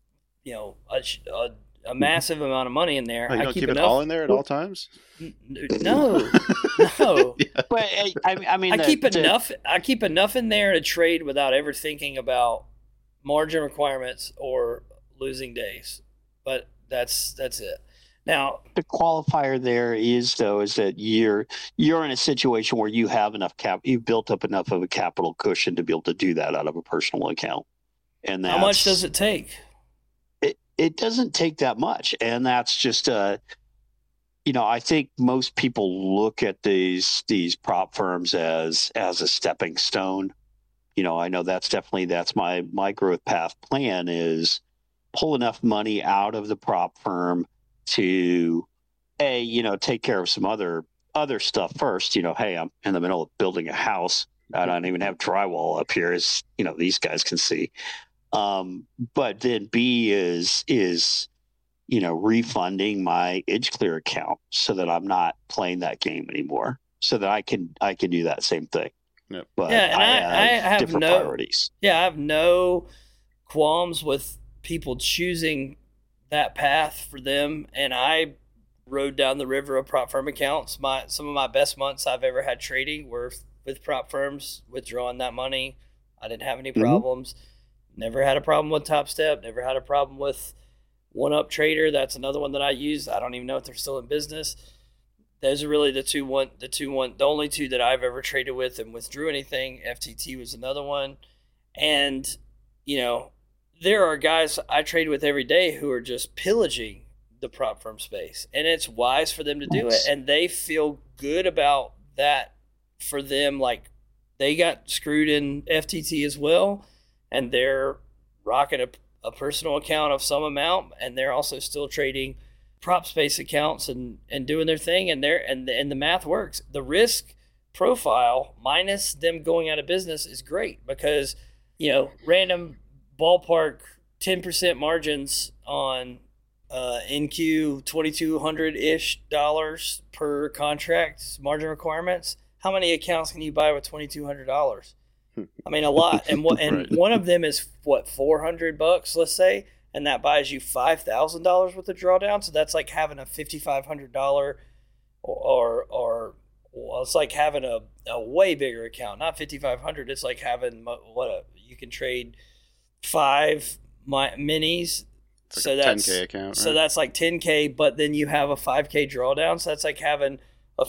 a massive amount of money in there. Oh, you don't keep it all in there at all times? No. Yeah. But I mean, I keep enough in there to trade without ever thinking about margin requirements or losing days. But that's it. Now, the qualifier there is that you're in a situation where you have enough you've built up enough of a capital cushion to be able to do that out of a personal account. And how much does it take? It doesn't take that much, and that's just I think most people look at these prop firms as a stepping stone. I know that's my growth path plan is pull enough money out of the prop firm to take care of some other stuff first. Hey, I'm in the middle of building a house. I don't even have drywall up here, as these guys can see. But then B is refunding my EdgeClear account so that I'm not playing that game anymore, so that I can do that same thing. Yep. But yeah, and I have different priorities. Yeah, I have no qualms with people choosing that path for them, and I rode down the river of prop firm accounts. Some of my best months I've ever had trading were with prop firms, withdrawing that money. I didn't have any problems. Never had a problem with Top Step. Never had a problem with One Up Trader. That's another one that I use. I don't even know if they're still in business. Those are really the only two that I've ever traded with and withdrew anything. FTT was another one. And, there are guys I trade with every day who are just pillaging the prop firm space. And it's wise for them to do it. And they feel good about that for them. Like, they got screwed in FTT as well. And they're rocking a personal account of some amount. And they're also still trading prop space accounts and doing their thing. And the math works. The risk profile minus them going out of business is great because, random ballpark 10% margins on NQ $2,200-ish per contract margin requirements. How many accounts can you buy with $2,200? I mean, a lot. And Right. One of them is $400, let's say, and that buys you $5,000 worth of drawdown. So that's like having a $5,500 or it's like having a way bigger account, not $5,500. It's like having you can trade 5 minis. It's so like a that's 10K account. Right? So that's like 10K, but then you have a 5K drawdown. So that's like having a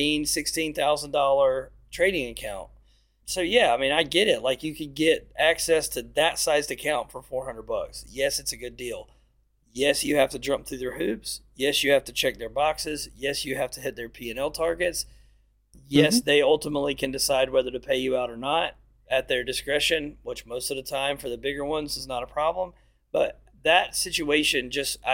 $16,000 trading account. So yeah, I mean, I get it. Like, you could get access to that sized account for $400. Yes, it's a good deal. Yes, you have to jump through their hoops. Yes, you have to check their boxes. Yes, you have to hit their P&L targets. Yes, they ultimately can decide whether to pay you out or not at their discretion, which most of the time for the bigger ones is not a problem. But that situation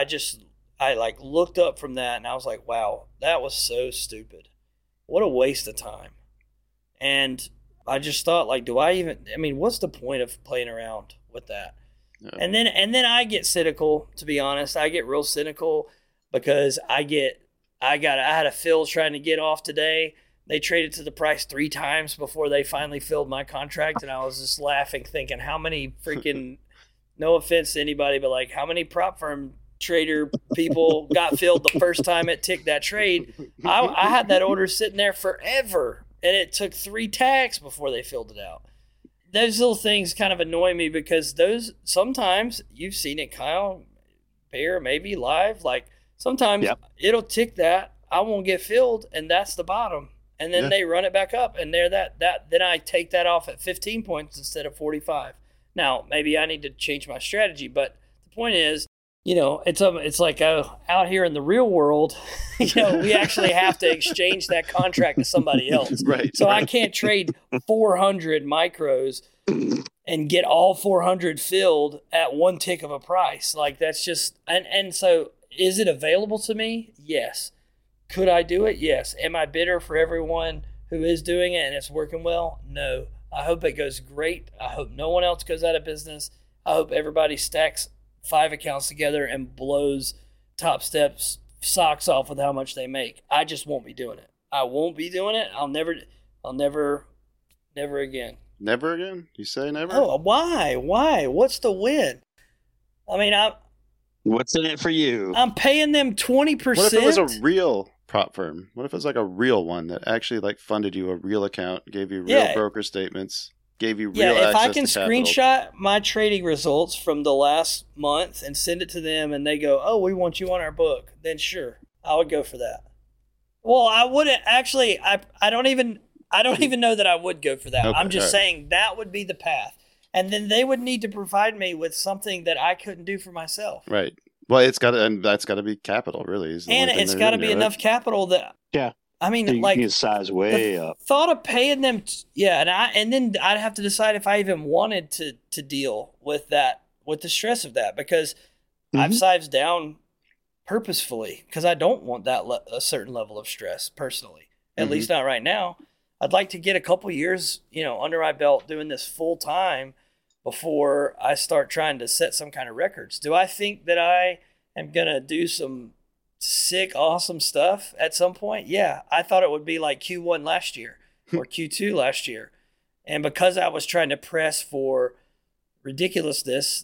I like looked up from that and I was like, wow, that was so stupid. What a waste of time. And I just thought, like, what's the point of playing around with that? Yeah. And then I get cynical, to be honest. I get real cynical because I had a fill trying to get off today. They traded to the price 3 times before they finally filled my contract, and I was just laughing, thinking, how many freaking, no offense to anybody, but like, how many prop firm trader people got filled the first time it ticked that trade? I had that order sitting there forever, and it took 3 tacks before they filled it out. Those little things kind of annoy me because sometimes you've seen it, Kyle, Bear, maybe live. Like, sometimes it'll tick that, I won't get filled, and that's the bottom. And then they run it back up, and then I take that off at 15 points instead of 45. Now, maybe I need to change my strategy, but the point is, it's like out here in the real world, we actually have to exchange that contract to somebody else. Right. So I can't trade 400 micros and get all 400 filled at one tick of a price. Like that's just, and so is it available to me? Yes. Could I do it? Yes. Am I bitter for everyone who is doing it and it's working well? No. I hope it goes great. I hope no one else goes out of business. I hope everybody stacks 5 accounts together and blows Top Step's socks off with how much they make. I just won't be doing it. I won't be doing it. I'll never again. Never again? You say never? Oh, why? What's the win? I mean, what's in it for you? I'm paying them 20%. What if it was a real prop firm? What if it was like a real one that actually like funded you a real account, gave you real broker statements, gave you real access to capital? If I can screenshot my trading results from the last month and send it to them and they go, "Oh, we want you on our book," then sure, I would go for that. Well, I wouldn't actually. I don't even know that I would go for that. Okay, I'm just saying that would be the path. And then they would need to provide me with something that I couldn't do for myself. Right. Well, that's got to be capital, really. And it's got to be enough capital that. Yeah. I mean, so you like can size way up. Thought of paying them, and then I'd have to decide if I even wanted to deal with that, with the stress of that, because I've sized down purposefully because I don't want that a certain level of stress personally, at least not right now. I'd like to get a couple years, under my belt doing this full time before I start trying to set some kind of records. Do I think that I am gonna do some sick, awesome stuff at some point? Yeah, I thought it would be like Q1 last year or Q2 last year. And because I was trying to press for ridiculousness,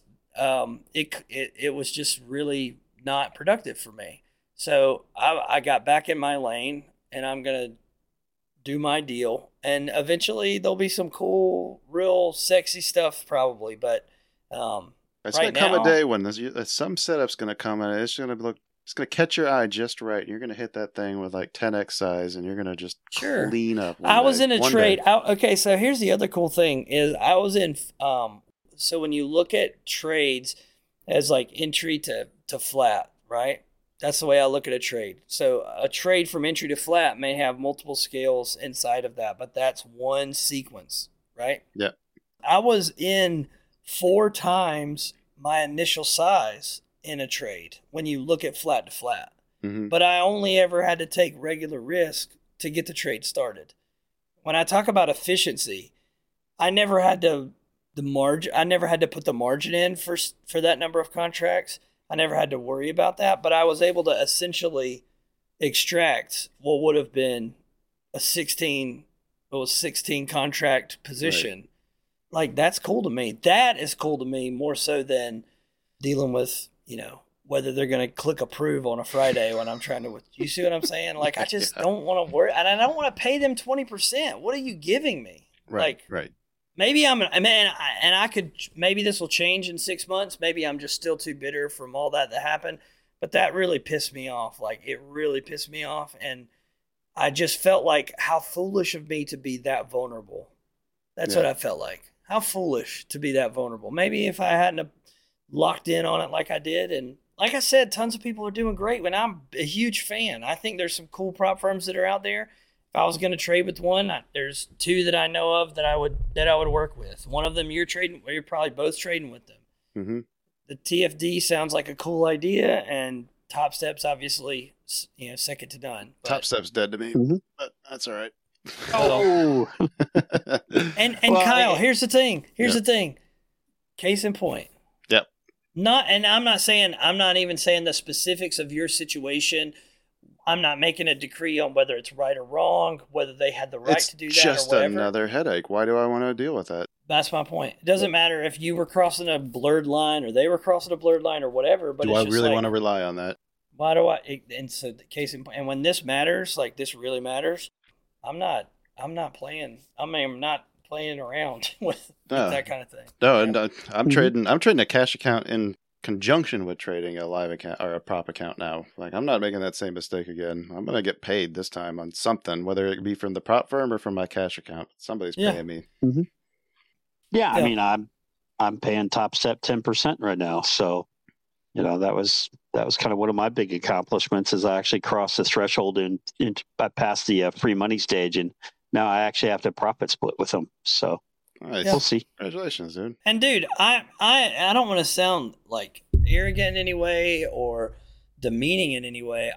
it was just really not productive for me. So I got back in my lane and I'm going to do my deal. And eventually there'll be some cool, real sexy stuff probably. But it's going to come a day when some setup's going to come and it's going to look, it's going to catch your eye just right. You're going to hit that thing with like 10x size and you're going to just clean up. I was in a trade. Okay, so here's the other cool thing is I was in, so when you look at trades as like entry to flat, right? That's the way I look at a trade. So a trade from entry to flat may have multiple scales inside of that, but that's one sequence, right? Yeah. I was in 4 times my initial size in a trade when you look at flat to flat. But I only ever had to take regular risk to get the trade started. When I talk about efficiency, I never had to I never had to put the margin in for that number of contracts. I never had to worry about that, but I was able to essentially extract what would have been a 16 contract position. Right. Like that's cool to me. That is cool to me more so than dealing with, whether they're going to click approve on a Friday when I'm trying to, you see what I'm saying? Like, I just don't want to worry, and I don't want to pay them 20%. What are you giving me? Right. Right. Maybe maybe this will change in 6 months. Maybe I'm just still too bitter from all that happened, but that really pissed me off. Like it really pissed me off. And I just felt like how foolish of me to be that vulnerable. That's what I felt like. How foolish to be that vulnerable. Maybe if I hadn't locked in on it like I did. And like I said, tons of people are doing great when I'm a huge fan. I think there's some cool prop firms that are out there. If I was going to trade with one, there's 2 that I know of that I would work with. One of them you're probably both trading with them. Mm-hmm. The TFD sounds like a cool idea, and Top Step's obviously, second to none. Top Step's dead to me, but that's all right. Oh, and Kyle, here's the thing. The thing. Case in point. Yep. I'm not even saying the specifics of your situation. I'm not making a decree on whether it's right or wrong, whether they had the right to do that or whatever. It's just another headache. Why do I want to deal with that? That's my point. It doesn't matter if you were crossing a blurred line or they were crossing a blurred line or whatever. But do I really want to rely on that? Why do I? And so the case in point, and when this matters, like this really matters, I'm not playing. I'm not playing around with that kind of thing. No, and I'm trading a cash account in conjunction with trading a live account or a prop account now. Like I'm not making that same mistake again. I'm gonna get paid this time on something, whether it be from the prop firm or from my cash account. Somebody's paying me. Mm-hmm. Yeah, I mean I'm paying Top Step 10% right now, so that was kind of one of my big accomplishments, is I actually crossed the threshold and I passed the free money stage, and now I actually have to profit split with them. So nice. We'll see. Congratulations, dude. And dude, I don't want to sound like arrogant in any way or demeaning in any way.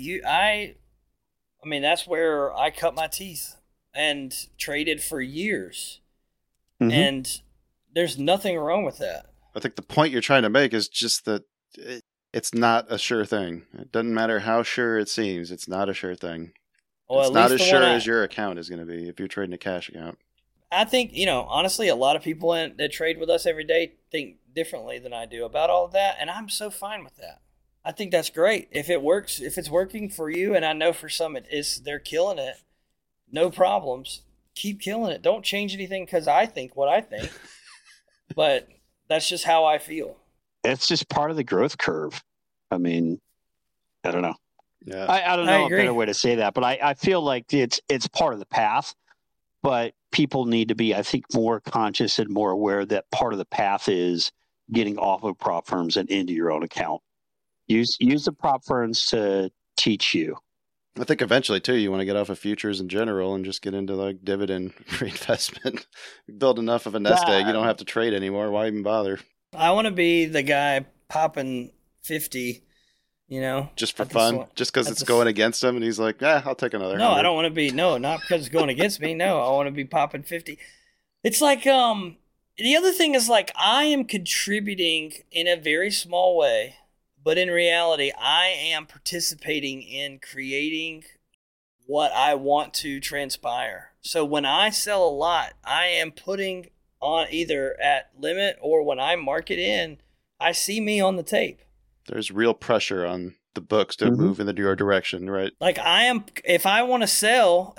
I mean, that's where I cut my teeth and traded for years. Mm-hmm. And there's nothing wrong with that. I think the point you're trying to make is just that it's not a sure thing. It doesn't matter how sure it seems. It's not a sure thing. Well, it's not as sure as your account is going to be if you're trading a cash account. I think, honestly, a lot of people that trade with us every day think differently than I do about all of that. And I'm so fine with that. I think that's great. If it works, if it's working for you, and I know for some they're killing it, no problems. Keep killing it. Don't change anything because I think what I think. But that's just how I feel. It's just part of the growth curve. I mean, I don't know. Yeah. I don't know a better way to say that, but I feel like it's part of the path. But people need to be, I think, more conscious and more aware that part of the path is getting off of prop firms and into your own account. Use the prop firms to teach you. I think eventually, too, you want to get off of futures in general and just get into like dividend reinvestment. Build enough of a nest egg, you don't have to trade anymore. Why even bother? I want to be the guy popping 50, just for fun, just because it's going against him, and he's like, I'll take another. No, 100. I don't want to be. No, not because it's going against me. No, I want to be popping 50. It's like the other thing is like I am contributing in a very small way. But in reality, I am participating in creating what I want to transpire. So when I sell a lot, I am putting on either at limit or when I mark it in, I see me on the tape. There's real pressure on the books to move in your direction, right? Like if I want to sell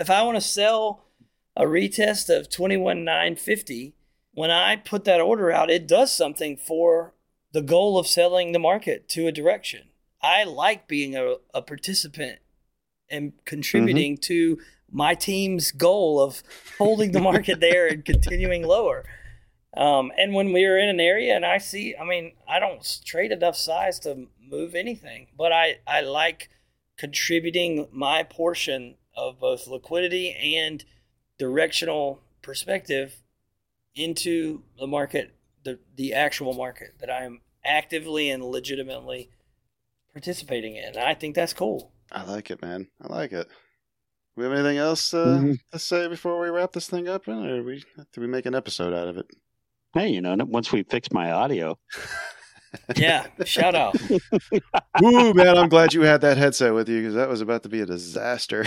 a retest of 21,950, when I put that order out, it does something for the goal of selling the market to a direction. I like being a participant and contributing to my team's goal of holding the market there and continuing lower. And when we are in an area and I don't trade enough size to move anything, but I like contributing my portion of both liquidity and directional perspective into the market, the actual market that I am actively and legitimately participating in. I think that's cool. I like it, man. I like it. We have anything else to say before we wrap this thing up, or do we make an episode out of it? Hey, once we fix my audio. Yeah, shout out. Ooh, man, I'm glad you had that headset with you because that was about to be a disaster.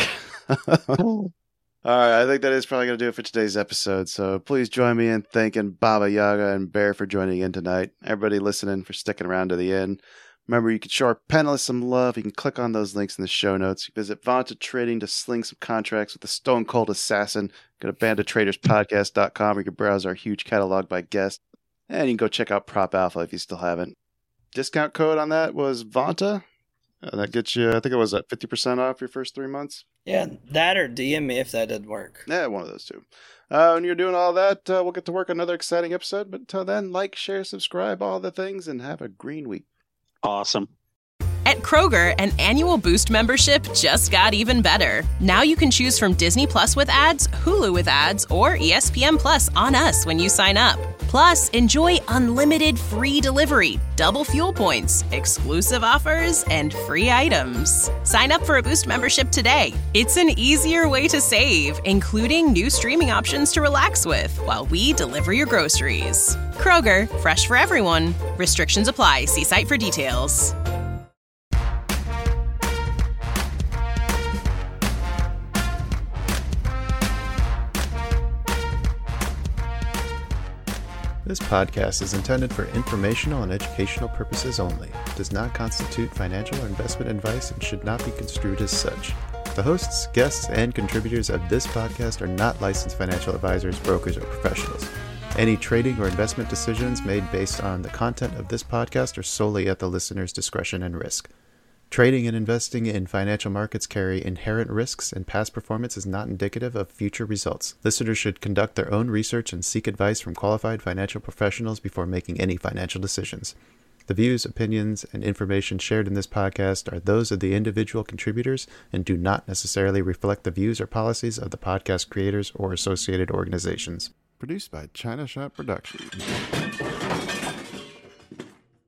All right, I think that is probably going to do it for today's episode. So please join me in thanking Baba Yaga and Bear for joining in tonight. Everybody listening for sticking around to the end. Remember, you can show our panelists some love. You can click on those links in the show notes. You visit Vanta Trading to sling some contracts with the Stone Cold Assassin. Go to bandoftraderspodcast.com where you can browse our huge catalog by guest. And you can go check out Prop Alpha if you still haven't. Discount code on that was Vanta. That gets you, I think it was at 50% off your first 3 months. Yeah, that or DM me if that doesn't work. Yeah, one of those two. When you're doing all that, we'll get to work on another exciting episode. But until then, like, share, subscribe, all the things, and have a green week. Awesome. At Kroger, an annual Boost membership just got even better. Now you can choose from Disney Plus with ads, Hulu with ads, or ESPN Plus on us when you sign up. Plus, enjoy unlimited free delivery, double fuel points, exclusive offers, and free items. Sign up for a Boost membership today. It's an easier way to save, including new streaming options to relax with while we deliver your groceries. Kroger, fresh for everyone. Restrictions apply. See site for details. This podcast is intended for informational and educational purposes only. It does not constitute financial or investment advice and should not be construed as such. The hosts, guests, and contributors of this podcast are not licensed financial advisors, brokers, or professionals. Any trading or investment decisions made based on the content of this podcast are solely at the listener's discretion and risk. Trading and investing in financial markets carry inherent risks, and past performance is not indicative of future results. Listeners should conduct their own research and seek advice from qualified financial professionals before making any financial decisions. The views, opinions, and information shared in this podcast are those of the individual contributors and do not necessarily reflect the views or policies of the podcast creators or associated organizations. Produced by China Shop Productions.